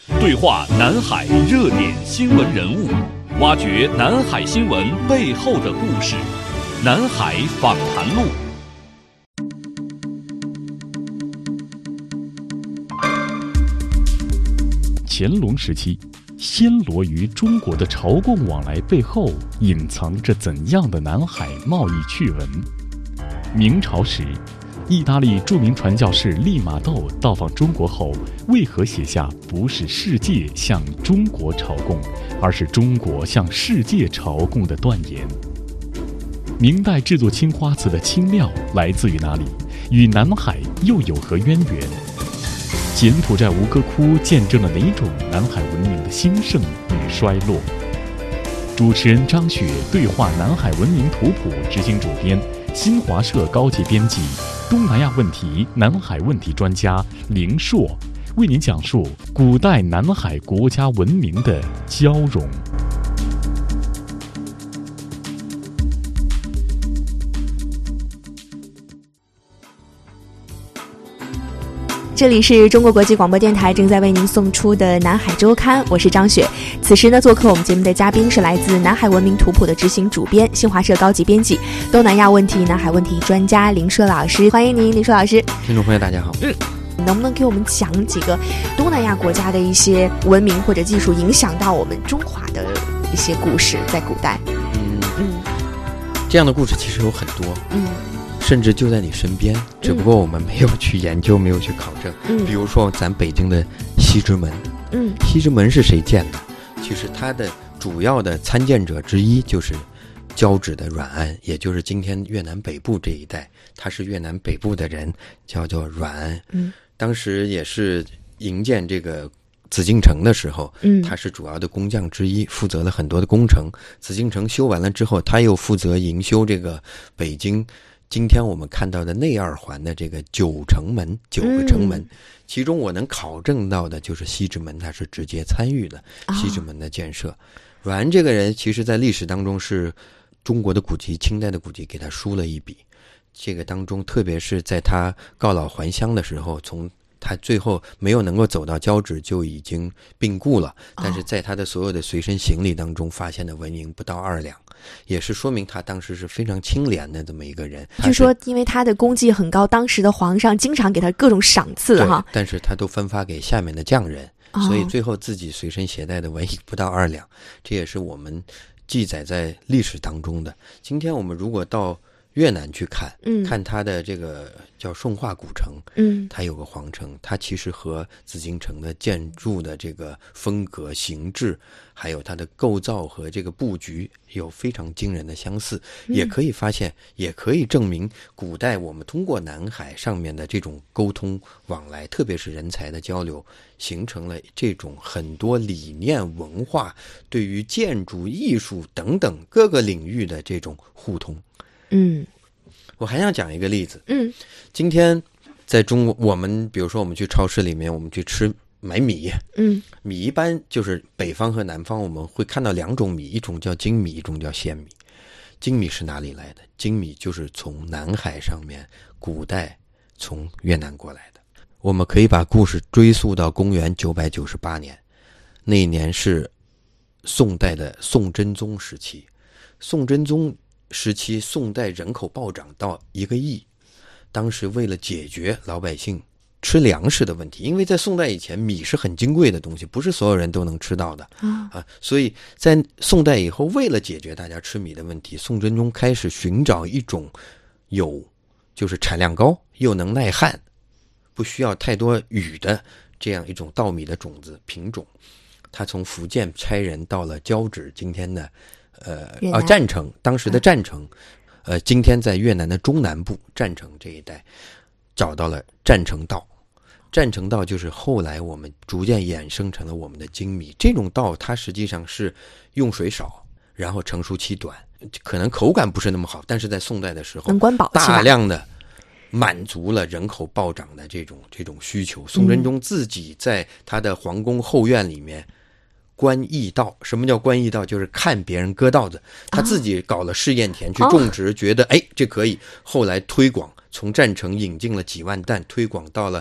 对话南海热点新闻人物，挖掘南海新闻背后的故事。南海访谈录。乾隆时期，暹罗与中国的朝贡往来背后隐藏着怎样的南海贸易趣闻？明朝时，意大利著名传教士利玛窦到访中国后，为何写下不是世界向中国朝贡，而是中国向世界朝贡的断言？明代制作青花瓷的青料来自于哪里？与南海又有何渊源？柬埔寨吴哥窟见证了哪种南海文明的兴盛与衰落？主持人张雪对话南海文明图谱执行主编，新华社高级编辑，东南亚问题、南海问题专家林硕，为您讲述古代南海国家文明的交融。 这里是中国国际广播电台正在为您送出的南海周刊，我是张雪。此时呢，做客我们节目的嘉宾是来自南海文明图谱的执行主编，新华社高级编辑，东南亚问题、南海问题专家林硕老师。欢迎您，林硕老师。 听众朋友大家好。 能不能给我们讲几个东南亚国家的一些文明或者技术影响到我们中华的一些故事，在古代？ 这样的故事其实有很多。甚至就在你身边，只不过我们没有去研究，没有去考证。比如说咱北京的西直门。西直门是谁建的？其实它的主要的参建者之一就是交趾的阮安，也就是今天越南北部这一带，他是越南北部的人，叫做阮安。当时也是营建这个紫禁城的时候，他是主要的工匠之一，负责了很多的工程。紫禁城修完了之后，他又负责营修这个北京今天我们看到的内二环的这个9城门，9个城门，其中我能考证到的就是西直门，他是直接参与了西直门的建设。阮安这个人其实在历史当中是中国的古籍，清代的古籍给他书了一笔。这个当中特别是在他告老还乡的时候，从他最后没有能够走到交趾就已经病故了，但是在他的所有的随身行李当中发现的纹银不到2两，也是说明他当时是非常清廉的这么一个人。 据说因为他的功绩很高，当时的皇上经常给他各种赏赐哈， 但是他都分发给下面的匠人，所以最后自己随身携带的纹银不到2两，这也是我们记载在历史当中的。今天我们如果到越南去看，看它的这个叫顺化古城，它有个皇城，它其实和紫禁城的建筑的这个风格、形制，还有它的构造和这个布局有非常惊人的相似。也可以发现，也可以证明，古代我们通过南海上面的这种沟通往来，特别是人才的交流，形成了这种很多理念、文化，对于建筑、艺术等等各个领域的这种互通。我还想讲一个例子。今天在中国，我们比如说我们去超市里面，我们去买米。米一般就是北方和南方我们会看到2种米，一种叫精米，一种叫鲜米。精米是哪里来的？精米就是从南海上面古代从越南过来的。我们可以把故事追溯到公元998年，那一年是宋代的宋真宗时期。宋真宗时期，宋代人口暴涨到1个亿。当时为了解决老百姓吃粮食的问题，因为在宋代以前米是很金贵的东西，不是所有人都能吃到的所以在宋代以后，为了解决大家吃米的问题，宋真宗开始寻找一种就是产量高又能耐旱，不需要太多雨的这样一种稻米的种子品种。他从福建差人到了交趾，今天的占城，当时的占城，今天在越南的中南部占城这一带，找到了占城稻。占城稻就是后来我们逐渐衍生成了我们的精米。这种稻它实际上是用水少，然后成熟期短，可能口感不是那么好，但是在宋代的时候能管饱， 大量的满足了人口暴涨的这种需求。宋真宗自己在他的皇宫后院里面观异稻。什么叫观异稻？就是看别人割稻子，他自己搞了试验田去种植，觉得这可以，后来推广，从占城引进了几万担，推广到了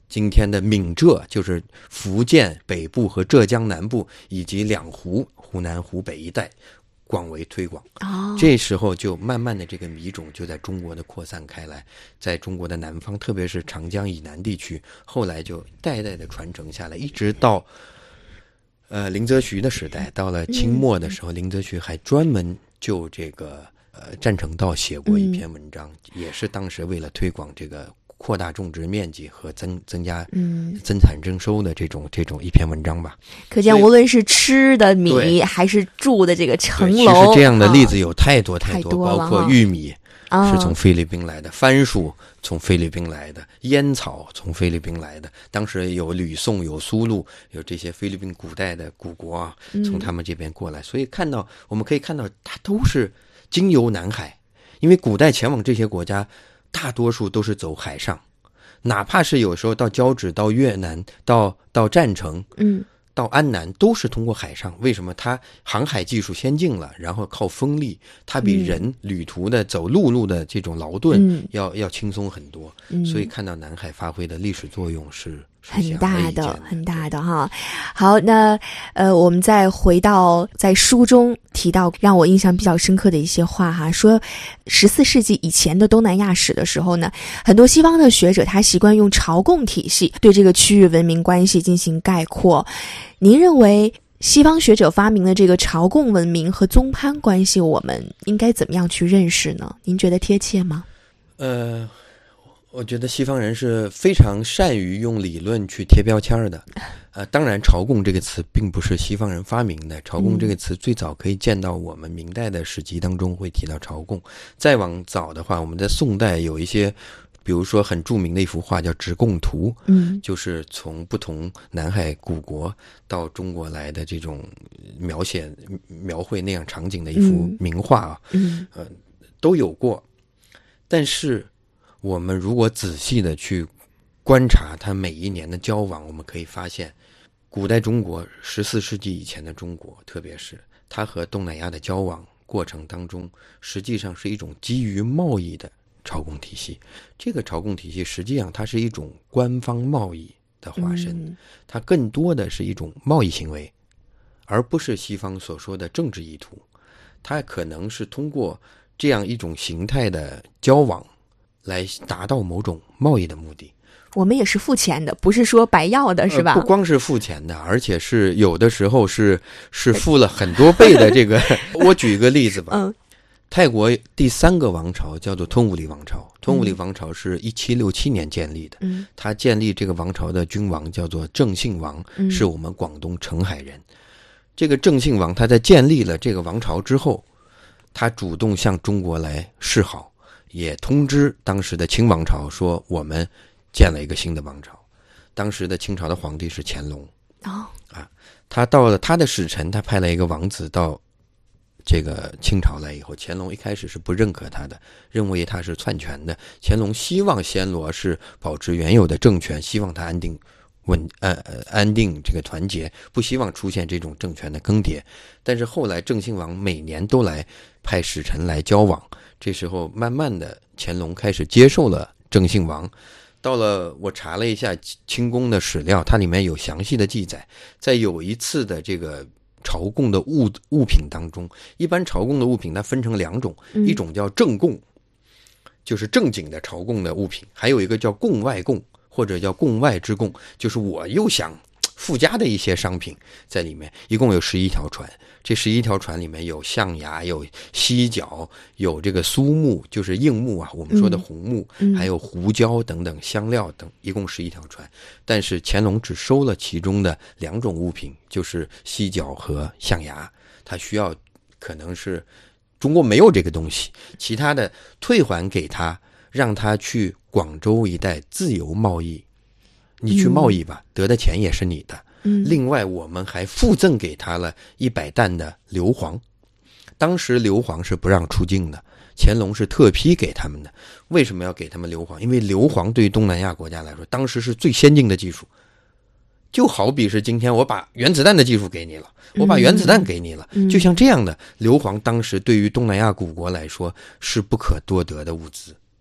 今天的闽浙，就是福建北部和浙江南部以及两湖，湖南湖北一带广为推广。这时候就慢慢的这个米种就在中国的扩散开来，在中国的南方，特别是长江以南地区，后来就代代的传承下来，一直到林则徐的时代，到了清末的时候，林则徐还专门就这个占城稻写过一篇文章，也是当时为了推广这个扩大种植面积和增加增产增收的这种一篇文章吧。 可见无论是吃的米还是住的这个城楼， 其实这样的例子有太多，包括玉米是从菲律宾来的，番薯从菲律宾来的，烟草从菲律宾来的。当时有吕宋，有苏禄，有这些菲律宾古代的古国啊，从他们这边过来。所以我们可以看到，它都是经由南海，因为古代前往这些国家，大多数都是走海上，哪怕是有时候到交趾、到越南、到占城，到安南，都是通过海上。为什么？它航海技术先进了，然后靠风力，它比人旅途的走陆路的这种劳顿要轻松很多。所以看到南海发挥的历史作用是很大的哈。好，那我们再回到在书中提到让我印象比较深刻的一些话哈，说14世纪以前的东南亚史的时候呢，很多西方的学者他习惯用朝贡体系对这个区域文明关系进行概括。您认为西方学者发明的这个朝贡文明和宗藩关系，我们应该怎么样去认识呢？您觉得贴切吗？ 我觉得西方人是非常善于用理论去贴标签的。当然朝贡这个词并不是西方人发明的，朝贡这个词最早可以见到我们明代的史籍当中会提到朝贡。再往早的话，我们在宋代有一些，比如说很著名的一幅画叫《直贡图》，就是从不同南海古国到中国来的这种描绘那样场景的一幅名画啊，都有过。但是我们如果仔细的去观察它每一年的交往，我们可以发现，古代中国14世纪以前的中国，特别是它和东南亚的交往过程当中，实际上是一种基于贸易的朝贡体系。这个朝贡体系实际上它是一种官方贸易的化身，它更多的是一种贸易行为，而不是西方所说的政治意图。它可能是通过这样一种形态的交往来达到某种贸易的目的。 我们也是付钱的，不是说白要的，是吧？ 不光是付钱的，而且是有的时候是付了很多倍的这个。我举一个例子吧。泰国第3个王朝叫做吞武里王朝，吞武里王朝是1767年建立的。他建立这个王朝的君王叫做郑姓王，是我们广东澄海人。这个郑姓王他在建立了这个王朝之后，他主动向中国来示好，也通知当时的清王朝说我们建了一个新的王朝。当时的清朝的皇帝是乾隆。他到了他的使臣，他派了一个王子到这个清朝来以后，乾隆一开始是不认可他的，认为他是篡权的。乾隆希望暹罗是保持原有的政权，希望他安定这个团结，不希望出现这种政权的更迭。但是后来郑姓王每年都来派使臣来交往，这时候慢慢的乾隆开始接受了郑姓王。到了我查了一下清宫的史料，它里面有详细的记载，在有一次的这个朝贡的物品当中，一般朝贡的物品它分成2种，一种叫正贡，就是正经的朝贡的物品，还有一个叫贡外贡，或者叫贡外之贡，就是我又想附加的一些商品在里面。一共有11条船，这11条船里面有象牙，有犀角，有这个苏木，就是硬木啊，我们说的红木，还有胡椒等等香料等，一共11条船。但是乾隆只收了其中的2种物品，就是犀角和象牙，他需要可能是中国没有这个东西，其他的退还给他，让他去广州一带自由贸易，你去贸易吧，得的钱也是你的。另外我们还附赠给他了100担的硫磺，当时硫磺是不让出境的，乾隆是特批给他们的。为什么要给他们硫磺？因为硫磺对于东南亚国家来说当时是最先进的技术，就好比是今天我把原子弹的技术给你了，我把原子弹给你了，就像这样的硫磺当时对于东南亚古国来说是不可多得的物资，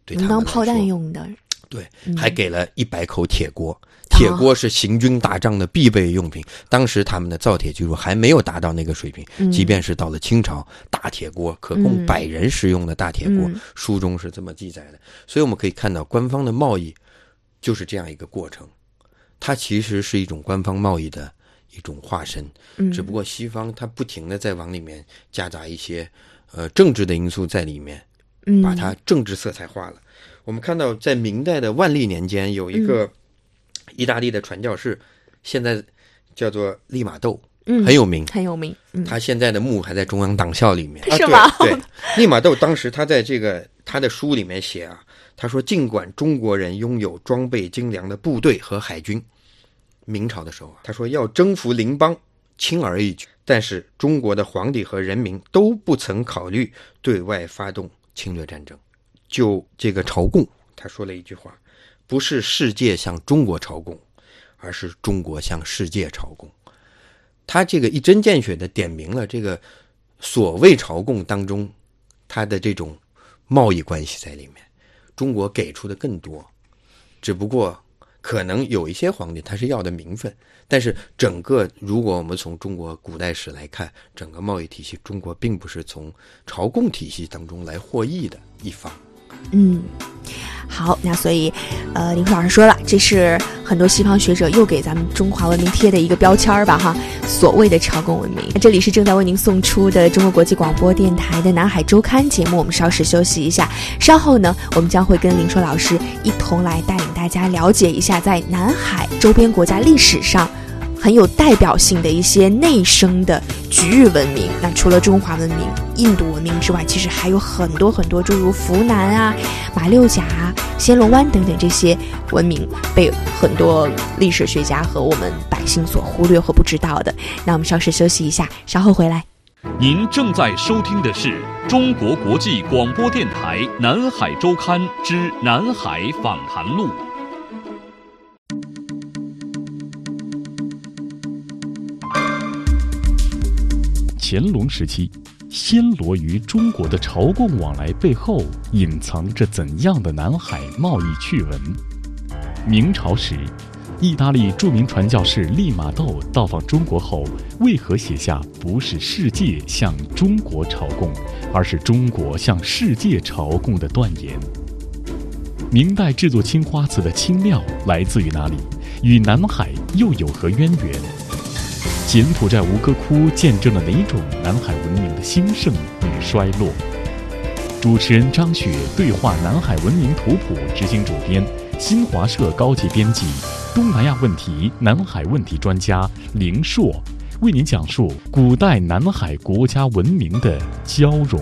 对他们来说当炮弹用的。 对，还给了100口铁锅。铁锅是行军打仗的必备用品，当时他们的造铁技术还没有达到那个水平，即便是到了清朝，大铁锅可供100人食用的大铁锅，书中是这么记载的。所以我们可以看到，官方的贸易就是这样一个过程，它其实是一种官方贸易的一种化身，只不过西方它不停的在往里面夹杂一些政治的因素在里面，把它政治色彩化了。我们看到在明代的万历年间，有一个意大利的传教士，现在叫做利玛窦，很有名， 很有名。 他现在的墓还在中央党校里面， 是吗？ 对，利玛窦当时他在他的书里面写啊，他说尽管中国人拥有装备精良的部队和海军，明朝的时候他说要征服邻邦轻而易举，但是中国的皇帝和人民都不曾考虑对外发动侵略战争。就这个朝贡，他说了一句话，不是世界向中国朝贡，而是中国向世界朝贡。他这个一针见血地点明了这个所谓朝贡当中他的这种贸易关系在里面。中国给出的更多，只不过可能有一些皇帝他是要的名分，但是整个如果我们从中国古代史来看，整个贸易体系，中国并不是从朝贡体系当中来获益的一方。 好，那所以林老师说了，这是很多西方学者又给咱们中华文明贴的一个标签吧哈，所谓的朝贡文明。这里是正在为您送出的中国国际广播电台的南海周刊节目，我们稍事休息一下，稍后呢我们将会跟林硕老师一同来带领大家了解一下在南海周边国家历史上很有代表性的一些内生的局域文明。那除了中华文明、印度文明之外，其实还有很多很多，诸如扶南啊、马六甲啊、暹罗湾等等这些文明，被很多历史学家和我们百姓所忽略或不知道的。那我们稍事休息一下，稍后回来。 您正在收听的是中国国际广播电台南海周刊之南海访谈录。乾隆时期，暹罗与中国的朝贡往来背后隐藏着怎样的南海贸易趣闻？明朝时，意大利著名传教士利玛窦到访中国后，为何写下不是世界向中国朝贡，而是中国向世界朝贡的断言？明代制作青花瓷的青料来自于哪里？与南海又有何渊源？柬埔寨吴哥窟见证了哪种南海文明的兴盛与衰落？主持人张雪对话南海文明图谱执行主编、新华社高级编辑、东南亚问题、南海问题专家林硕，为您讲述古代南海国家文明的交融。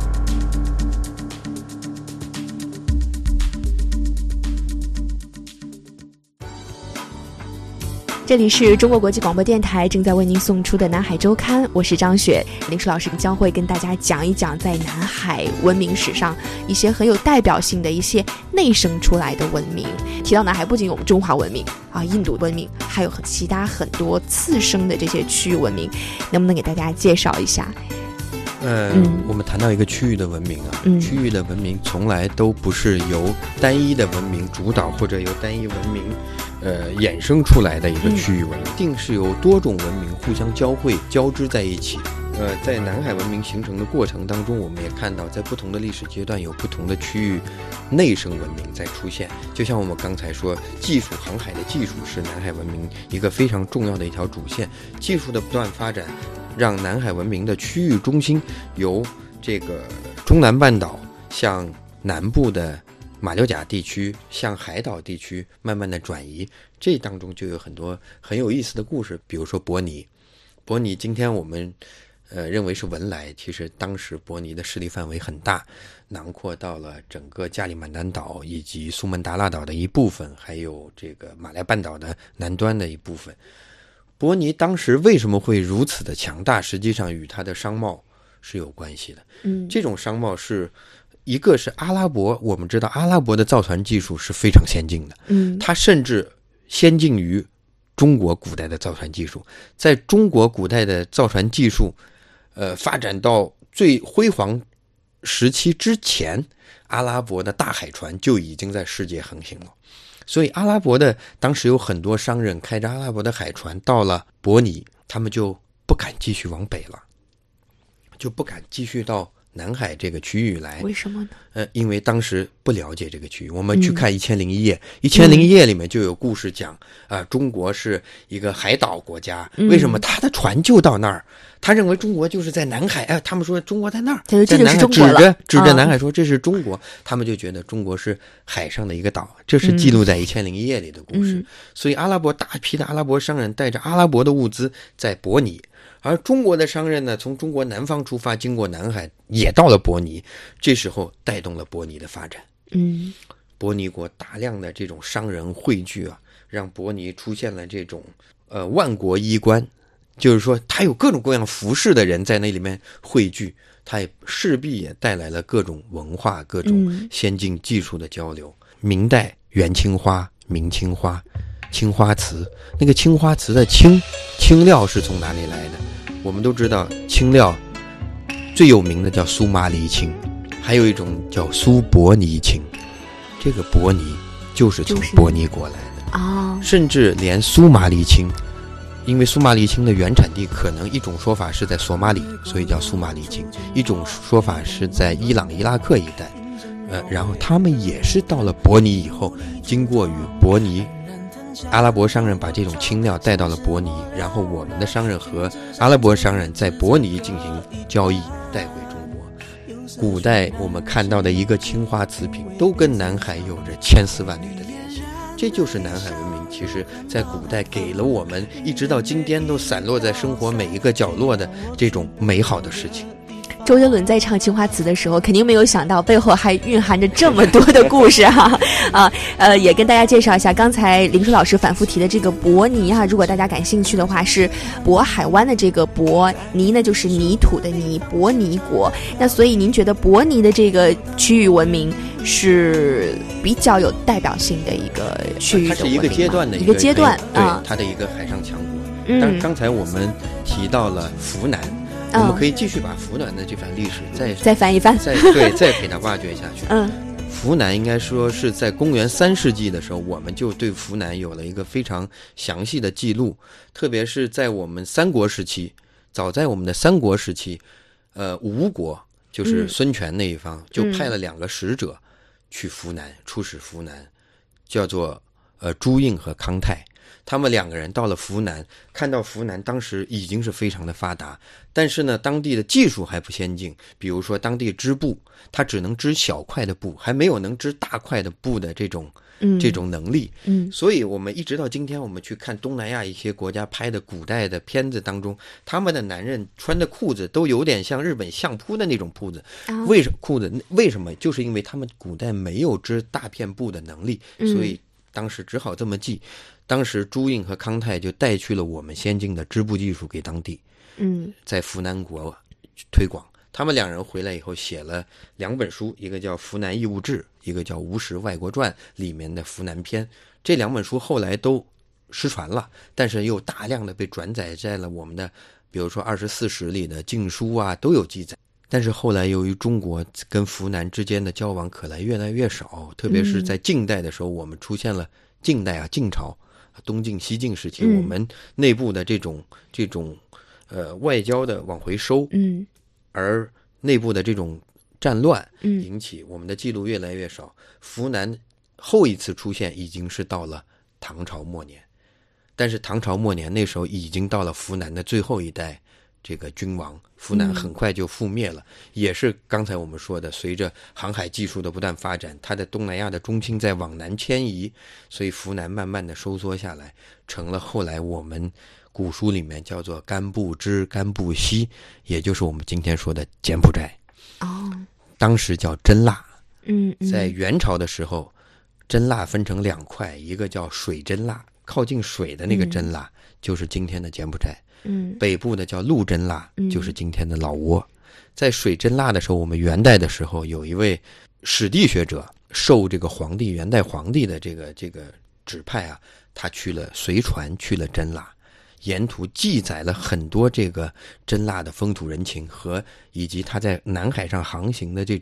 这里是中国国际广播电台正在为您送出的南海周刊，我是张雪。林舒老师将会跟大家讲一讲在南海文明史上一些很有代表性的一些内生出来的文明。提到南海，不仅有我们中华文明啊、印度文明，还有其他很多次生的这些区域文明，能不能给大家介绍一下？ 我们谈到一个区域的文明啊，区域的文明从来都不是由单一的文明主导，或者由单一文明衍生出来的一个区域文明，一定是由多种文明互相交汇交织在一起。在南海文明形成的过程当中，我们也看到在不同的历史阶段有不同的区域内生文明在出现。就像我们刚才说，技术航海的技术是南海文明一个非常重要的一条主线，技术的不断发展让南海文明的区域中心由这个中南半岛向南部的马六甲地区向海岛地区慢慢的转移，这当中就有很多很有意思的故事。比如说伯尼今天我们认为是文莱，其实当时伯尼的势力范围很大，囊括到了整个加里曼丹岛以及苏门答腊岛的一部分，还有这个马来半岛的南端的一部分。伯尼当时为什么会如此的强大，实际上与他的商贸是有关系的。这种商贸是一个是阿拉伯，我们知道阿拉伯的造船技术是非常先进的，它甚至先进于中国古代的造船技术。在中国古代的造船技术发展到最辉煌时期之前， 阿拉伯的大海船就已经在世界横行了。所以阿拉伯的当时有很多商人开着阿拉伯的海船到了伯尼，他们就不敢继续往北了，就不敢继续到南海这个区域来。 为什么呢？ 因为当时不了解这个区域。我们去看《1001夜》，1001夜里面就有故事讲中国是一个海岛国家，为什么他的船就到那儿？他认为中国就是在南海，他们说中国在那儿， 这就是中国了，指着南海说这是中国，他们就觉得中国是海上的一个岛，这是记录在《1001夜》里的故事。所以大批的阿拉伯商人带着阿拉伯的物资在伯尼，而中国的商人呢，从中国南方出发，经过南海也到了伯尼，这时候带动了伯尼的发展。伯尼国大量的这种商人汇聚让伯尼出现了这种万国衣冠，就是说他有各种各样服饰的人在那里面汇聚，他也势必也带来了各种文化、各种先进技术的交流。明代元青花、明青花、青花瓷，那个青花瓷的青料是从哪里来的？我们都知道青料最有名的叫苏麻离青，还有一种叫苏伯尼青，这个伯尼就是从伯尼国来的甚至连苏麻离青，因为苏麻离青的原产地可能一种说法是在索马里，所以叫苏麻离青，一种说法是在伊朗伊拉克一带然后他们也是到了伯尼以后，经过与伯尼阿拉伯商人把这种青料带到了伯尼，然后我们的商人和阿拉伯商人在伯尼进行交易，带回中国。古代我们看到的一个青花瓷品都跟南海有着千丝万缕的联系，这就是南海文明其实在古代给了我们一直到今天都散落在生活每一个角落的这种美好的事情。 周杰伦在唱《青花瓷》的时候，肯定没有想到背后还蕴含着这么多的故事也跟大家介绍一下，刚才林叔老师反复提的这个伯尼如果大家感兴趣的话，是渤海湾的这个伯，尼呢就是泥土的泥，伯尼国。那所以您觉得伯尼的这个区域文明是比较有代表性的一个区域的文明吗？它是一个阶段的一个阶段， 对它的一个海上强国。但刚才我们提到了扶南。我们可以继续把扶南的这番历史再翻一翻， 再给它挖掘下去。扶南应该说是在公元3世纪的时候，我们就对扶南有了一个非常详细的记录，特别是在我们三国时期，早在我们的三国时期，吴国就是孙权那一方就派了2个使者去扶南，出使扶南，叫做朱印和康泰。他们2个人到了扶南，看到扶南当时已经是非常的发达，但是呢当地的技术还不先进，比如说当地织布，它只能织小块的布，还没有能织大块的布的这种能力。所以我们一直到今天，我们去看东南亚一些国家拍的古代的片子当中，他们的男人穿的裤子都有点像日本相扑的那种裤子。为什么？就是因为他们古代没有织大片布的能力，所以当时只好这么记。当时朱印和康泰就带去了我们先进的织布技术给当地，在扶南国推广。他们2人回来以后写了2本书，一个叫《扶南义务志》，一个叫《吴石外国传》里面的扶南篇。这2本书后来都失传了，但是又大量的被转载在了我们的比如说24史里的禁书都有记载。但是后来由于中国跟扶南之间的交往可来越来越少，特别是在近代的时候，我们出现了晋代晋朝东晋西晋时期，我们内部的这种外交的往回收，而内部的这种战乱引起我们的记录越来越少。扶南后一次出现已经是到了唐朝末年，但是唐朝末年那时候已经到了扶南的最后一代这个君王，扶南很快就覆灭了，也是刚才我们说的，随着航海技术的不断发展，它的东南亚的中心在往南迁移，所以扶南慢慢的收缩下来，成了后来我们古书里面叫做甘布支、甘布西，也就是我们今天说的柬埔寨。当时叫真腊。在元朝的时候，真腊分成2块，一个叫水真腊，靠近水的那个真腊，就是今天的柬埔寨。北部的叫陆真腊，就是今天的老挝。在水真腊的时候，我们元代的时候有一位史地学者受这个元代皇帝的这个指派他去了随船去了真腊，沿途记载了很多这个真腊的风土人情以及他在南海上航行的这种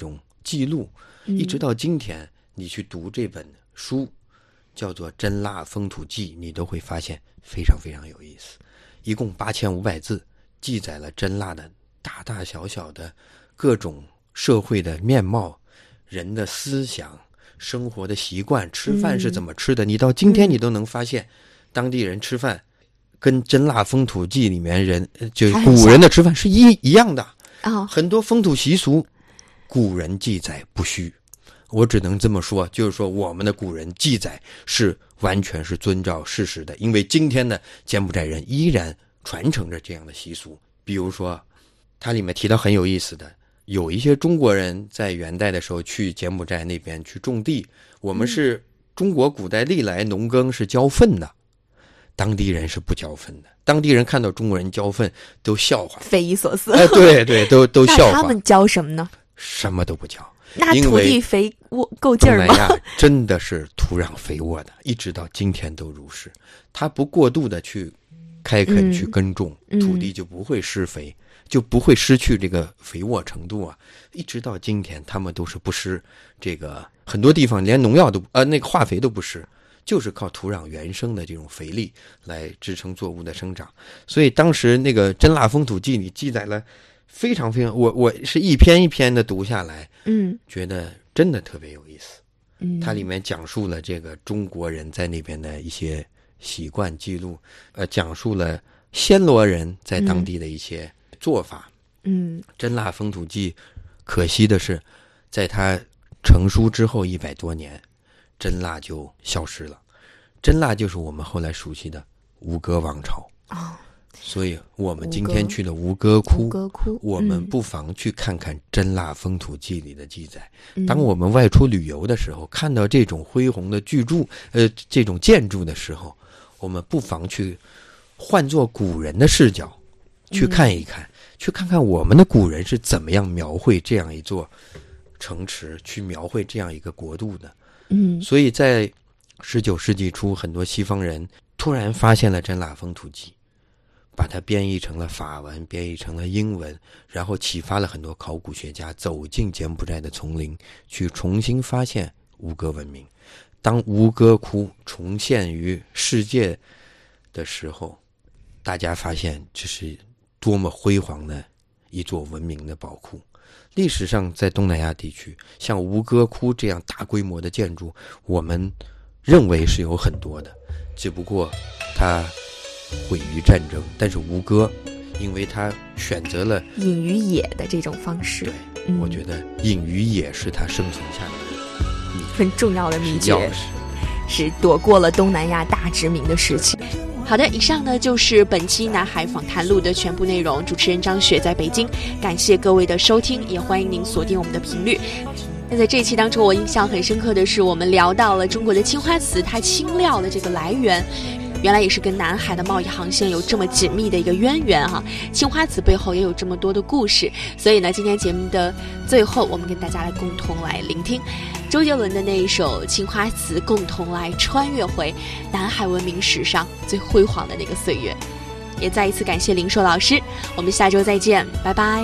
记录，一直到今天你去读这本书叫做《真腊风土记》，你都会发现非常非常有意思。一共8500字，记载了真腊的大大小小的各种社会的面貌，人的思想，生活的习惯，吃饭是怎么吃的，你到今天你都能发现当地人吃饭跟《真腊风土记》里面人就古人的吃饭是一样的。很多风土习俗古人记载不虚，我只能这么说，就是说我们的古人记载是完全是遵照事实的，因为今天的柬埔寨人依然传承着这样的习俗。比如说它里面提到很有意思的，有一些中国人在元代的时候去柬埔寨那边去种地，我们是中国古代历来农耕是浇粪的，当地人是不浇粪的，当地人看到中国人浇粪都笑话， 匪夷所思。 对对，都笑话。 那他们浇什么呢？ 什么都不浇。 那土地肥沃够劲儿吗？ 东南亚真的是土壤肥沃的，一直到今天都如是。它不过度的去开垦去耕种，土地就不会施肥，就不会失去这个肥沃程度啊。一直到今天他们都是不施这个，很多地方连农药都那个化肥都不施，就是靠土壤原生的这种肥力来支撑作物的生长。所以当时那个《真腊风土记》里记载了非常非常，我是一篇一篇的读下来，觉得真的特别有意思。它里面讲述了这个中国人在那边的一些习惯记录，讲述了暹罗人在当地的一些做法。真腊风土记可惜的是，在它成书之后100多年，真腊就消失了。真腊就是我们后来熟悉的吴哥王朝。所以我们今天去了吴哥窟，我们不妨去看看《真腊风土记》里的记载。当我们外出旅游的时候，看到这种恢宏的巨著，这种建筑的时候，我们不妨去换作古人的视角去看一看，去看看我们的古人是怎么样描绘这样一座城池，去描绘这样一个国度的。所以在19世纪初，很多西方人突然发现了《真腊风土记》，把它编译成了法文，编译成了英文，然后启发了很多考古学家走进柬埔寨的丛林，去重新发现吴哥文明。当吴哥窟重现于世界的时候，大家发现这是多么辉煌的一座文明的宝库。历史上在东南亚地区，像吴哥窟这样大规模的建筑，我们认为是有很多的，只不过它毁于战争。但是吴哥因为他选择了隐于野的这种方式， 对，我觉得隐于野是他生存下来的很重要的秘诀，是躲过了东南亚大殖民的时期。好的，以上呢就是本期南海访谈录的全部内容。主持人张雪在北京，感谢各位的收听，也欢迎您锁定我们的频率。那在这一期当中，我印象很深刻的是，我们聊到了中国的青花瓷它青料的这个来源，原来也是跟南海的贸易航线有这么紧密的一个渊源哈。青花瓷背后也有这么多的故事，所以呢，今天节目的最后，我们跟大家来共同来聆听周杰伦的那一首《青花瓷》，共同来穿越回南海文明史上最辉煌的那个岁月。也再一次感谢林硕老师，我们下周再见，拜拜。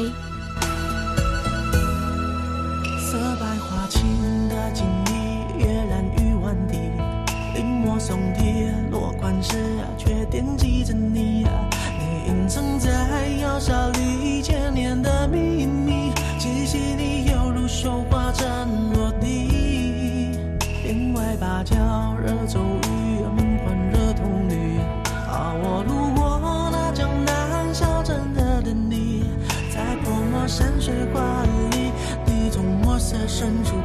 色白花青的锦衣，跃然于万地，临摹松铁落款时却惦记着你你隐藏在窑烧里千年的秘密，气息里犹如绣花针落地，帘外芭蕉惹骤雨，门环惹铜绿我路过那江南小镇的等你，在泼墨山水画里，你从墨色深处